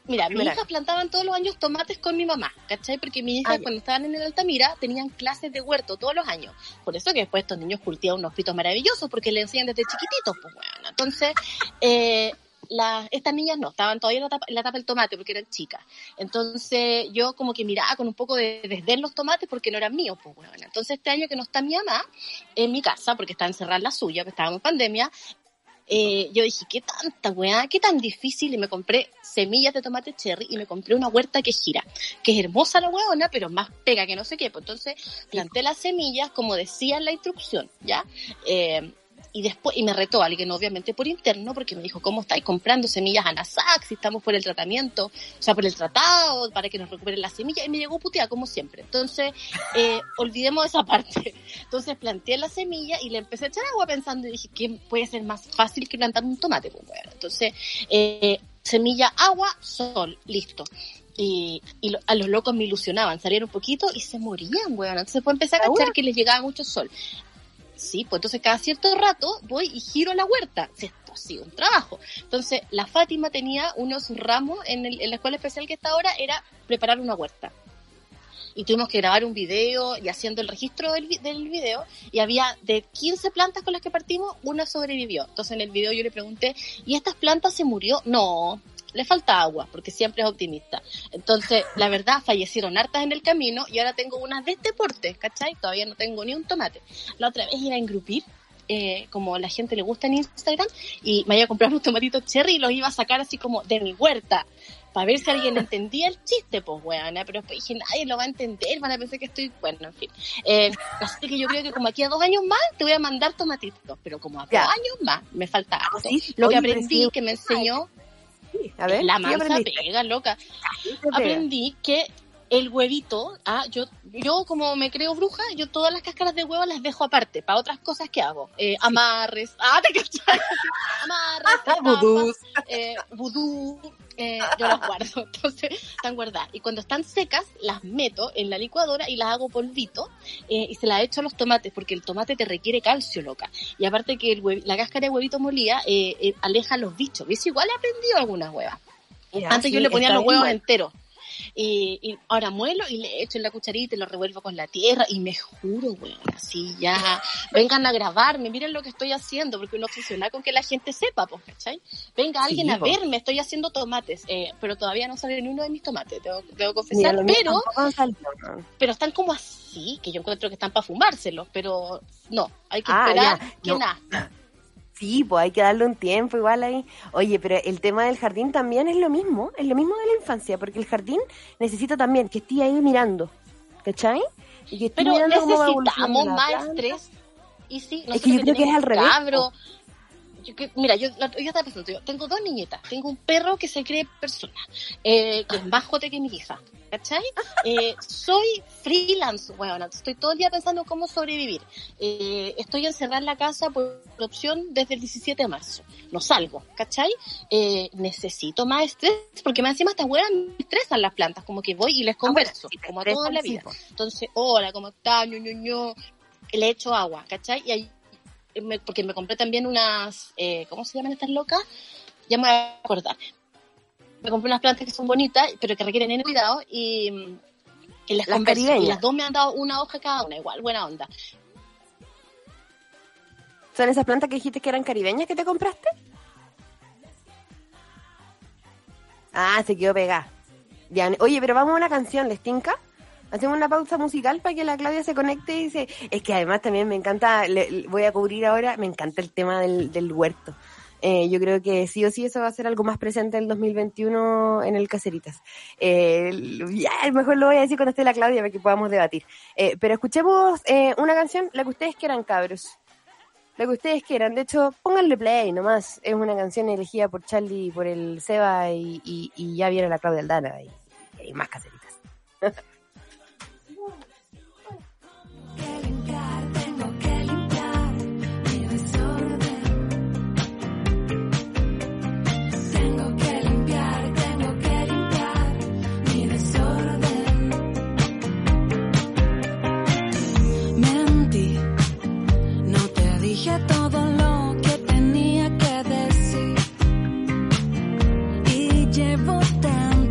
Mira, mis Primer hijas año. plantaban todos los años tomates con mi mamá, ¿cachai? Porque mis hijas Ah, ya. cuando estaban en el Altamira tenían clases de huerto todos los años. Por eso que después estos niños cultivan unos pitos maravillosos porque les enseñan desde chiquititos, pues bueno. Entonces, eh, la, estas niñas no, estaban todavía en la, etapa, en la etapa del tomate porque eran chicas. Entonces yo como que miraba con un poco de desdén los tomates porque no eran míos, pues bueno. Entonces este año que no está mi mamá en mi casa porque está encerrada en la suya, que estábamos en pandemia, Eh, yo dije, qué tanta weá, qué tan difícil, y me compré semillas de tomate cherry y me compré una huerta que gira, que es hermosa la weona, pero más pega que no sé qué, pues entonces planté las semillas como decía en la instrucción, ¿ya? Eh, y después, y me retó alguien obviamente por interno, porque me dijo, ¿cómo estáis comprando semillas a Nasac si estamos por el tratamiento, o sea, por el tratado, para que nos recuperen las semillas? Y me llegó puteada, como siempre. Entonces, eh, olvidemos esa parte. Entonces planté la semilla y le empecé a echar agua pensando, y dije, ¿qué puede ser más fácil que plantar un tomate? Pues bueno, entonces, eh, semilla, agua, sol, listo. Y, y lo, a los locos me ilusionaban, salieron un poquito y se morían, weón. Entonces después empecé a cachar que les llegaba mucho sol. Sí, pues entonces cada cierto rato voy y giro la huerta. Esto ha sido un trabajo. Entonces la Fátima tenía unos ramos en, el, en la escuela especial que está ahora, era preparar una huerta. Y tuvimos que grabar un video y haciendo el registro del, del video, y había de quince plantas con las que partimos, una sobrevivió. Entonces en el video yo le pregunté, ¿y estas plantas se murió? No, le falta agua, porque siempre es optimista. Entonces, la verdad, fallecieron hartas en el camino y ahora tengo unas de este porte, ¿cachai? Todavía no tengo ni un tomate. La otra vez iba a engrupir, eh, como a la gente le gusta en Instagram, y me iba a comprar unos tomatitos cherry y los iba a sacar así como de mi huerta, para ver si alguien entendía el chiste, pues, weona. Pero después dije, nadie lo va a entender, van a pensar que estoy, bueno, en fin. Eh, así que yo creo que como aquí a dos años más te voy a mandar tomatitos, pero como a Ya. dos años más me falta harto. sí, sí. Lo que Oye, pero aprendí, sí. que me enseñó... Sí, a ver, la ¿qué mansa aprendiste? pega, loca. ¿Qué te pega? Aprendí que el huevito, ah, yo, yo como me creo bruja, yo todas las cáscaras de huevo las dejo aparte, para otras cosas que hago. Eh, amarres, ah, te cachai, amarres, trampas, Vudús. eh, vudú, eh, yo las guardo, entonces están guardadas. Y cuando están secas, las meto en la licuadora y las hago polvito, eh, y se las echo a los tomates, porque el tomate te requiere calcio, loca. Y aparte que el hue- la cáscara de huevito molida eh, eh, aleja los bichos. ¿Ves? Igual he aprendido algunas huevas. Ya, Antes sí, yo le ponía está los huevos bien. enteros. Y, y ahora muelo y le echo en la cucharita y lo revuelvo con la tierra. Y me juro, weón, así ya. Vengan a grabarme, miren lo que estoy haciendo, porque uno funciona con que la gente sepa, pues, ¿cachai? Venga alguien Sí, a po. verme, estoy haciendo tomates. Eh, pero todavía no sale ni uno de mis tomates, tengo, debo Mira, confesar. lo mío Pero, tampoco han salido, ¿no? pero están como así, que yo encuentro que están para fumárselos. Pero no, hay que Ah, esperar ya, que no. nazca. Sí, pues hay que darle un tiempo igual ahí. Oye, pero el tema del jardín también es lo mismo, es lo mismo de la infancia, porque el jardín necesita también que esté ahí mirando, ¿cachai? Y que esté Pero mirando cómo va evolucionando necesitamos la más planta. estrés. Y sí, Es que yo creo que es al revés, Cabro. Yo que- mira, yo, la- yo estaba pensando, yo tengo dos niñetas. Tengo un perro que se cree persona, eh, que es más jote que mi hija, ¿cachai? Eh, soy freelance, weón. Estoy todo el día pensando cómo sobrevivir. Eh, estoy encerrada en la casa por opción desde el diecisiete de marzo. No salgo, ¿cachai? Eh, necesito más estrés, porque más encima estas weas me estresan las plantas, como que voy y les converso, si te como a toda la estresan, vida. sí, po. Entonces, hola, ¿cómo está? Ñu, ñu, ñu. Le echo agua, ¿cachai? Y ahí, me- porque me compré también unas, eh, ¿cómo se llaman estas locas? Ya me voy a acordar. Me compré unas plantas que son bonitas, pero que requieren en cuidado, y, y les Las converso. caribeñas. Y las dos me han dado una hoja cada una, igual, buena onda. ¿Son esas plantas que dijiste que eran caribeñas que te compraste? Ah, se quedó pegada. Ya, oye, pero vamos a una canción, ¿les tinca? Hacemos una pausa musical para que la Claudia se conecte y se... Es que además también me encanta, le- le- voy a cubrir ahora, me encanta el tema del, del huerto. Eh, yo creo que sí o sí eso va a ser algo más presente en el dos mil veintiuno en el Caseritas. Eh, ya, mejor lo voy a decir cuando esté la Claudia para que podamos debatir. Eh, pero escuchemos eh, una canción, la que ustedes quieran, cabros. La que ustedes quieran. De hecho, pónganle play nomás. Es una canción elegida por Charlie, por el Seba y, y, y ya viene la Claudia Aldana y, y hay más Caseritas. Tengo que limpiar mi desorden. Tengo que limpiar, tengo que limpiar mi desorden. Mentí, no te dije todo lo que tenía que decir. Y llevo tanto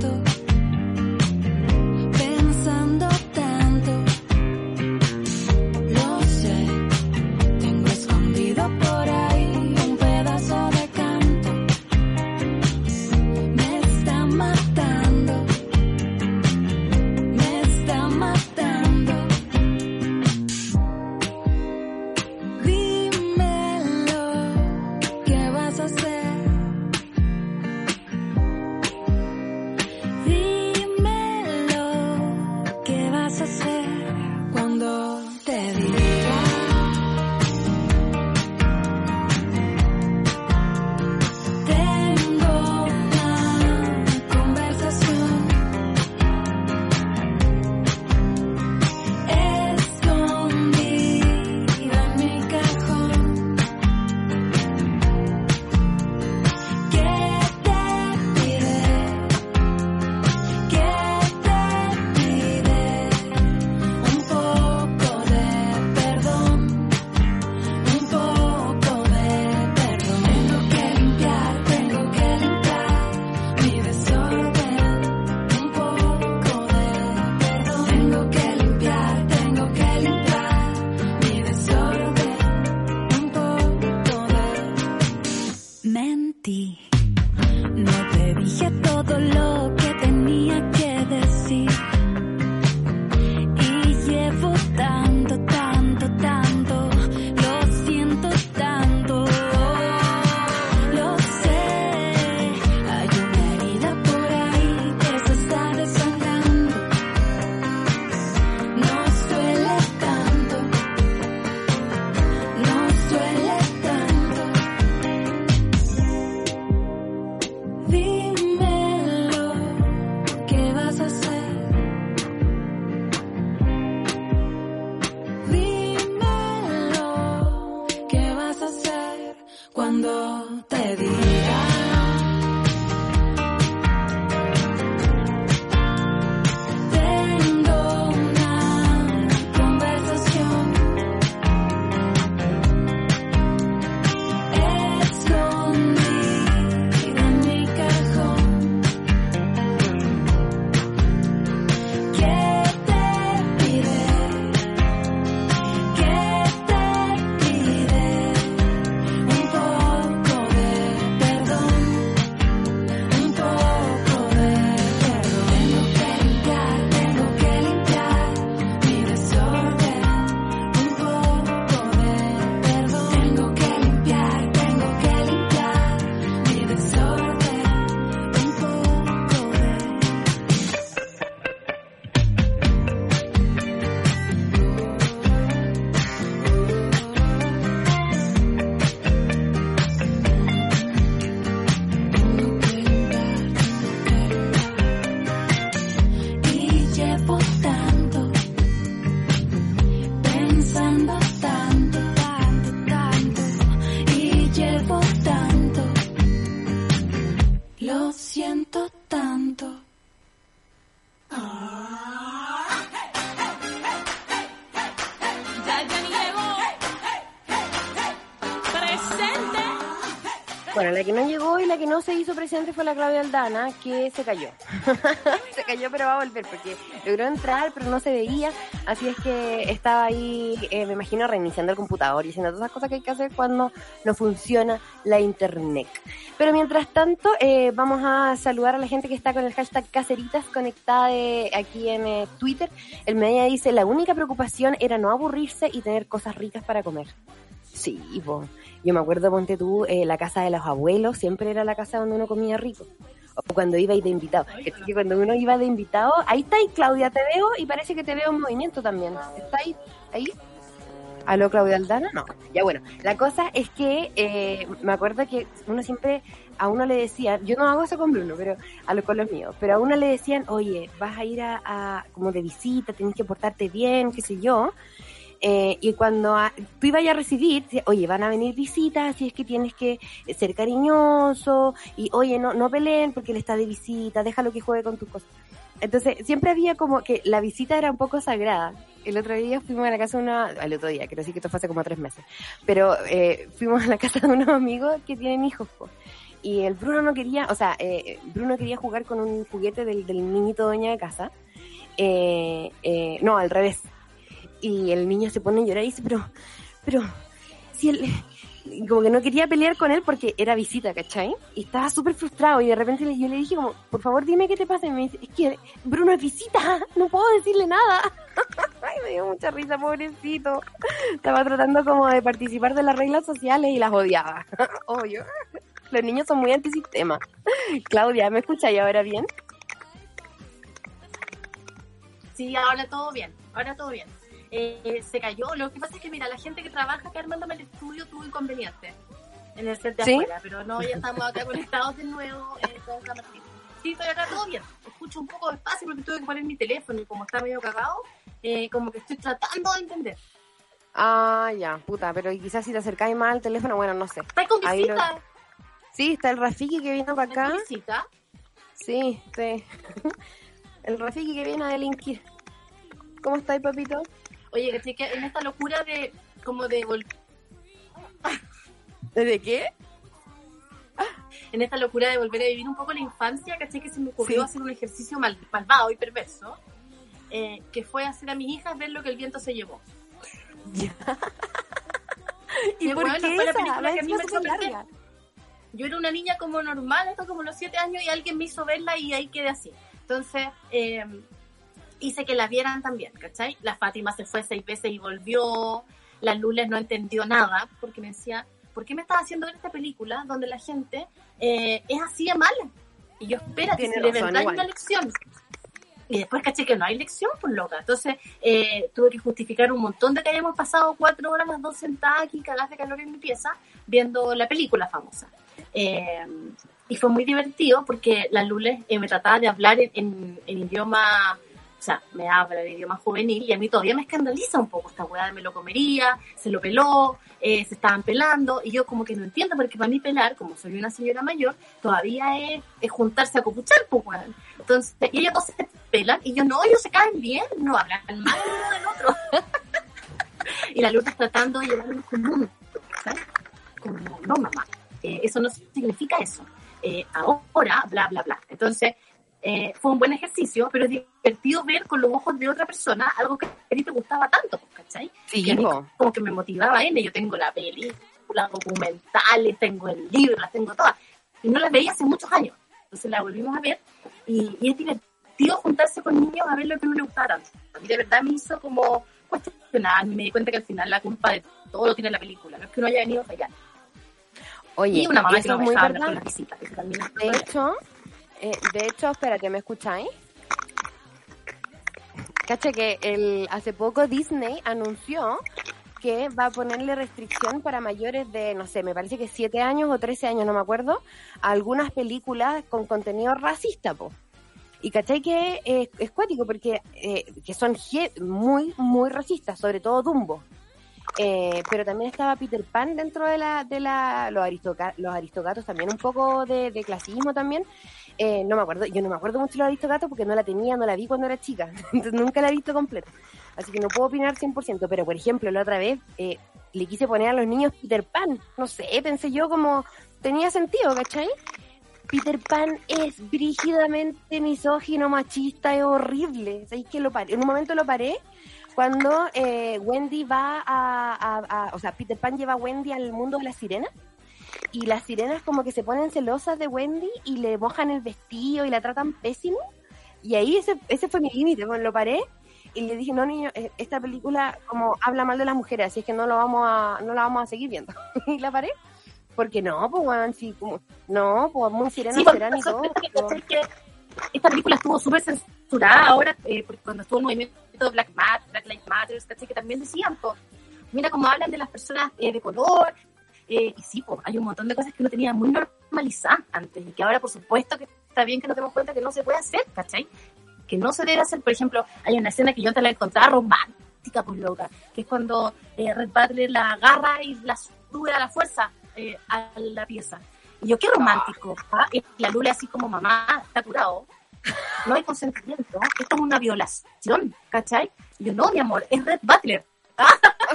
mundo te dirá. Tengo una conversación escondida en mi cajón. ¿Qué te pide? ¿Qué te pide? Un poco de perdón, un poco de perdón. Tengo que limpiar, tengo que limpiar mi desorden. Un poco de perdón. Tengo que limpiar, tengo que limpiar mi desorden. Un poco de y llevo tanto, pensando tanto, tanto, tanto, y llevo tanto, lo siento tanto. Ya Jenny llegó. Presente. Bueno, la que no llegó y la que no se hizo presente fue la Claudia Aldana, que se cayó. Se cayó, pero va a volver, porque logró entrar, pero no se veía. Así es que estaba ahí, eh, me imagino, reiniciando el computador y haciendo todas esas cosas que hay que hacer cuando no funciona la internet. Pero mientras tanto, eh, vamos a saludar a la gente que está con el hashtag Caseritas conectada de, aquí en eh, Twitter. El media dice, la única preocupación era no aburrirse y tener cosas ricas para comer. Sí, po. Yo me acuerdo, ponte tú, eh, la casa de los abuelos siempre era la casa donde uno comía rico. O cuando iba a ir de invitado. Es que cuando uno iba de invitado, ahí está, ahí Claudia, te veo y parece que te veo en movimiento también. ¿Está ahí? ¿Ahí? ¿Aló, Claudia Aldana? No. Ya bueno, la cosa es que eh, me acuerdo que uno siempre, a uno le decían, yo no hago eso con Bruno, pero a lo con los míos, pero a uno le decían, oye, vas a ir a, a como de visita, tienes que portarte bien, qué sé yo. Eh, y cuando a, tú ibas a recibir, oye, van a venir visitas, así es que tienes que ser cariñoso, y oye, no, no peleen porque él está de visita, déjalo que juegue con tus cosas. Entonces, siempre había como que la visita era un poco sagrada. El otro día fuimos a la casa de una, el otro día, quiero decir que esto fue hace como tres meses, pero eh, fuimos a la casa de unos amigos que tienen hijos, po. Y el Bruno no quería, o sea, eh, Bruno quería jugar con un juguete del, del niñito dueña de casa, eh, eh, no, al revés. Y el niño se pone a llorar y dice, pero, pero, si él, como que no quería pelear con él porque era visita, ¿cachai? Y estaba súper frustrado y de repente le- yo le dije como, por favor dime qué te pasa. Y me dice, es que Bruno es visita, no puedo decirle nada. Ay, me dio mucha risa, pobrecito. Estaba tratando como de participar de las reglas sociales y las odiaba. Obvio. Los niños son muy antisistema. Claudia, ¿me escucháis ahora bien? Sí, ahora todo bien, ahora todo bien. Eh, se cayó, lo que pasa es que mira, la gente que trabaja acá armándome el estudio tuvo inconveniente en el set de ¿Sí? afuera, pero no, ya estamos acá conectados de nuevo eh, con San Martín. Sí, estoy acá todo bien, escucho un poco despacio porque tuve que poner mi teléfono y como está medio cagado, eh, como que estoy tratando de entender. Ah, ya, puta, pero quizás si te acercáis más al teléfono, bueno, no sé. ¿Estás con Ahí lo- visita? Sí, está el Rafiki que vino para ¿Estás acá. con visita? Sí, sí. El Rafiki que viene a delinquir. ¿Cómo estáis, papito? Oye, ¿cachai? Que en esta locura de como de vol- ¿Desde qué? en esta locura de volver a vivir un poco la infancia, ¿cachai? Que se me ocurrió Sí. hacer un ejercicio mal, malvado y perverso, eh, que fue hacer a mis hijas ver lo que el viento se llevó. ¿Y Qué por bueno, qué fue la esa? película La que a mí encima me súper sorprendió. larga. Yo era una niña como normal, hasta como los siete años, y alguien me hizo verla y ahí quedé así. Entonces, eh, hice que la vieran también, ¿cachai? La Fátima se fue seis veces y volvió. La Lules no entendió nada, porque me decía, ¿por qué me estás haciendo ver esta película donde la gente eh, es así de mala? Y yo, espérate, Tiene si de razón, verdad hay igual. una lección. Y después caché que no hay lección, pues loca. Entonces, eh, tuve que justificar un montón de que hayamos pasado cuatro horas las dos sentadas aquí, cagadas de calor en mi pieza, viendo la película famosa. Eh, y fue muy divertido porque la Lules eh, me trataba de hablar en, en, en idioma chucha, me habla el idioma juvenil y a mí todavía me escandaliza un poco esta weá de me lo comería, se lo peló, eh, se estaban pelando y yo como que no entiendo porque para mí pelar, como soy una señora mayor, todavía es, es juntarse a copuchar, pues weón. Entonces, y ellos dos se pelan y yo no, ellos se caen bien, no hablan mal uno del otro. Y la Lourdes tratando de llevarnos como un, ¿sabes? Como, no mamá, eh, eso no significa eso. Eh, ahora, bla, bla, bla. Entonces, eh, fue un buen ejercicio, pero es divertido ver con los ojos de otra persona algo que a ti te gustaba tanto, ¿cachai? Sí, que a mí po. como que me motivaba en yo tengo la película, documentales, tengo el libro, las tengo todas, y no las veía hace muchos años. Entonces la volvimos a ver, y, y es divertido juntarse con niños a ver lo que no les gustaba tanto. A mí de verdad me hizo como cuestionar, me di cuenta que al final la culpa de todo lo tiene la película, no es que uno haya venido a fallar. Oye, Y una mamá y que eso no es muy me dejaba hablar verdad. con las visitas, que también es De hecho, eh, de hecho, espérate, ¿me escucháis? Cacha que el, hace poco Disney anunció que va a ponerle restricción para mayores de, no sé, me parece que siete años o trece años, no me acuerdo, a algunas películas con contenido racista, po. Y cachai que eh, es cuático porque eh, que son je- muy, muy racistas, sobre todo Dumbo. Eh, pero también estaba Peter Pan dentro de la de la los, aristoca- los aristogatos también, un poco de, de clasismo también. Eh, no me acuerdo, yo no me acuerdo mucho de los aristogatos porque no la tenía, no la vi cuando era chica, entonces nunca la he visto completa, así que no puedo opinar cien por ciento, pero por ejemplo la otra vez eh, le quise poner a los niños Peter Pan, no sé, pensé yo como tenía sentido, ¿cachai? Peter Pan es brígidamente misógino, machista, es horrible. ¿Sabéis que lo paré? En un momento lo paré cuando eh, Wendy va a, a, a... O sea, Peter Pan lleva a Wendy al mundo de las sirenas y las sirenas como que se ponen celosas de Wendy y le mojan el vestido y la tratan pésimo. Y ahí ese, ese fue mi límite, bueno, lo paré y le dije, no niño, eh, esta película como habla mal de las mujeres, así es que no lo vamos a, no la vamos a seguir viendo. Y la paré. Porque no, pues, weón, sí, como, no, pues, muy sirenas Sí, por serán y eso, todo. que, pero- ¿cachai? Que esta película estuvo súper censurada ahora, eh, porque cuando estuvo el movimiento de Black, Matter, Black Lives Matter, ¿cachai? Que también decían, pues, mira cómo hablan de las personas eh, de color, eh, y sí, pues, hay un montón de cosas que uno tenía muy normalizadas antes, y que ahora, por supuesto, que está bien que nos demos cuenta que no se puede hacer, ¿cachai? Que no se debe hacer, por ejemplo, hay una escena que yo antes la encontraba romántica, pues, loca, que es cuando eh, Red Butler la agarra y la sube a la fuerza eh, a la pieza. Y yo, qué romántico. ¿Ah? Y la Lula así como, mamá, está curado. No hay consentimiento. Esto es una violación, ¿cachai? Y yo, no, mi amor, es Red Butler. ¿Ah?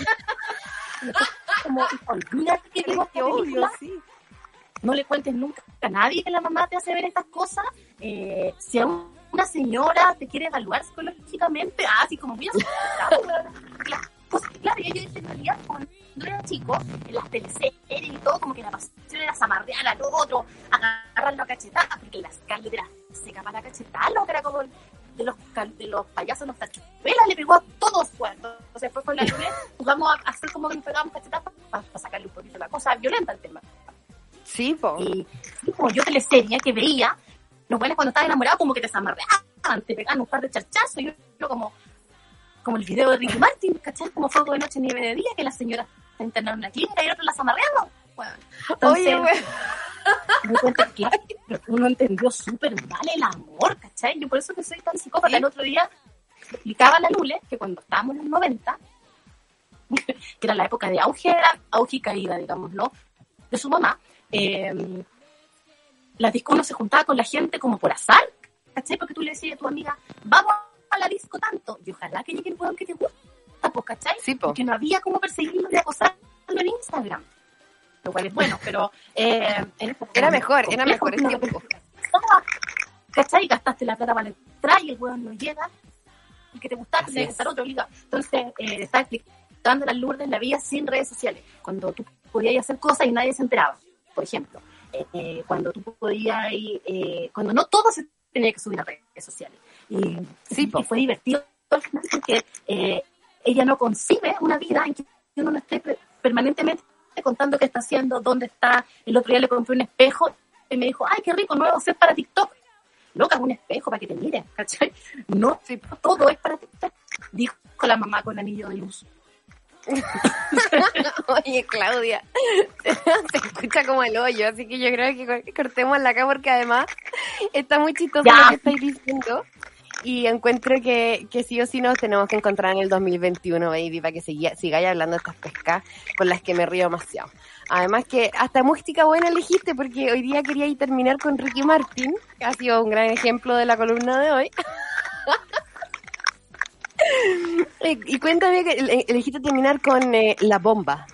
Como, olvídate que vimos esta película. sí. No le cuentes nunca a nadie que la mamá te hace ver estas cosas. Eh, si a una señora te quiere evaluar psicológicamente, ah, así como, mira, pues claro, yo, yo en realidad cuando era chico, en las teleseries y todo, como que la pasión era zamarrear al otro, agarrarlo a cachetadas, porque la Scarlett era seca para cachetar, lo que era como de los, de los payasos, los tachuelas, le pegó a todos, pues. Entonces después con la Lule jugamos a hacer como que nos pegábamos cachetadas para, para sacarle un poquito la cosa violenta al tema. Sí, po. Y sí, como yo teleserie que veía, los buenos cuando estaban enamorados como que te zamarreaban, te pegaban un par de charchazos, y yo como, como el video de Ricky Martin, ¿cachai? Como Fuego de Noche, Nieve de Día, que la señora está internada en una clínica y el otro la zamarreando. Bueno, entonces, Oye, güey. me di cuenta que uno entendió súper mal el amor, ¿cachai? Yo por eso que soy tan psicópata. ¿Sí? El otro día explicaba a la Lule que cuando estábamos en los noventa, que era la época de auge, era auge y caída, digámoslo, de su mamá, eh, la disco uno se juntaba con la gente como por azar, ¿cachai? Porque tú le decías a tu amiga, vamos a la disco tanto, y ojalá que llegue el hueón que te gusta, pues, ¿cachai? Sí, po. Porque no había como perseguirlo y acosarlo en Instagram, lo cual es bueno, pero eh, en Era mejor, era mejor ese tiempo. tiempo. ¿Cachai? Gastaste la plata para entrar y el hueón no llega, el que te gustaba Así tiene es. que estar otro liga. Entonces, eh, estaba explicando a las Lourdes la vida sin redes sociales, cuando tú podías hacer cosas y nadie se enteraba, por ejemplo. Eh, cuando tú podías, eh, cuando no todo se tenía que subir a redes sociales. Y, Sí, po. y fue divertido al final porque eh, ella no concibe una vida en que uno no esté pre- permanentemente contando qué está haciendo, dónde está. El otro día le compré un espejo y me dijo, ay, qué rico, nuevo set para TikTok. Loca, un espejo para que te miren, ¿cachai? No, Sí. todo es para TikTok, dijo la mamá con anillo de luz. Oye, Claudia, se escucha como el hoyo, así que yo creo que cor- cortémosla acá porque además está muy chistoso Ya. lo que estáis diciendo. y encuentro que, que sí o sí nos tenemos que encontrar en el dos mil veintiuno, baby, para que siga, sigáis hablando de estas pescas con las que me río demasiado. Además que hasta música buena elegiste, porque hoy día quería ir terminar con Ricky Martin, que ha sido un gran ejemplo de la columna de hoy. Y cuéntame que elegiste terminar con eh, La Bomba.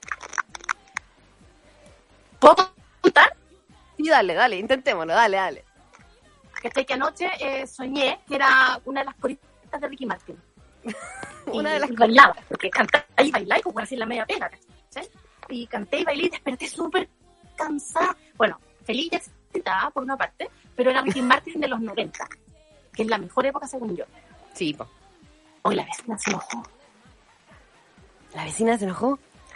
¿Puedo contar? Sí, dale, dale, intentémoslo, dale, dale. Que que anoche eh, soñé que era una de las coristas de Ricky Martin. Una y, de las y bailaba, porque canté y bailé, y como así la media pena, ¿sí? Y canté y bailé y desperté súper cansada. Bueno, feliz y excitada por una parte, pero era Ricky Martin de los noventa, que es la mejor época según yo. Sí, po. Hoy la vecina se enojó. ¿La vecina se enojó?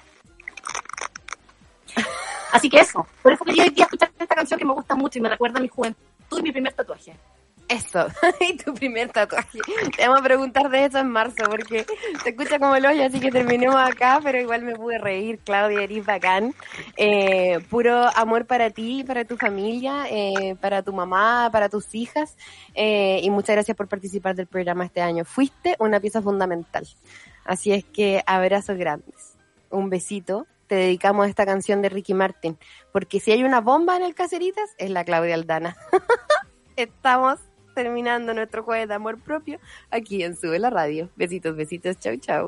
Así que eso, por eso quería hoy día escuchar esta canción que me gusta mucho y me recuerda a mi juventud y mi primer tatuaje. Eso, y tu primer tatuaje. Te vamos a preguntar de eso en marzo, porque se escucha como el hoyo, así que terminemos acá, pero igual me pude reír. Claudia, eres bacán. Eh, puro amor para ti, para tu familia, eh, para tu mamá, para tus hijas, eh, y muchas gracias por participar del programa este año. Fuiste una pieza fundamental. Así es que abrazos grandes. Un besito. Te dedicamos a esta canción de Ricky Martin, porque si hay una bomba en el Caceritas, es la Claudia Aldana. Estamos terminando nuestro jueves de amor propio aquí en Sube la Radio. Besitos, besitos, chau, chau.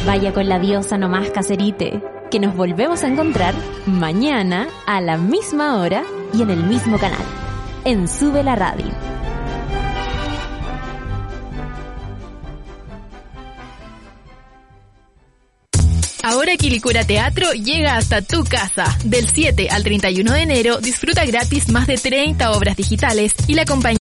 Vaya con la diosa nomás, Caserite, que nos volvemos a encontrar mañana a la misma hora y en el mismo canal, en Sube la Radio. Ahora Quilicura Teatro llega hasta tu casa. Del siete al treinta y uno de enero disfruta gratis más de treinta obras digitales y la compañía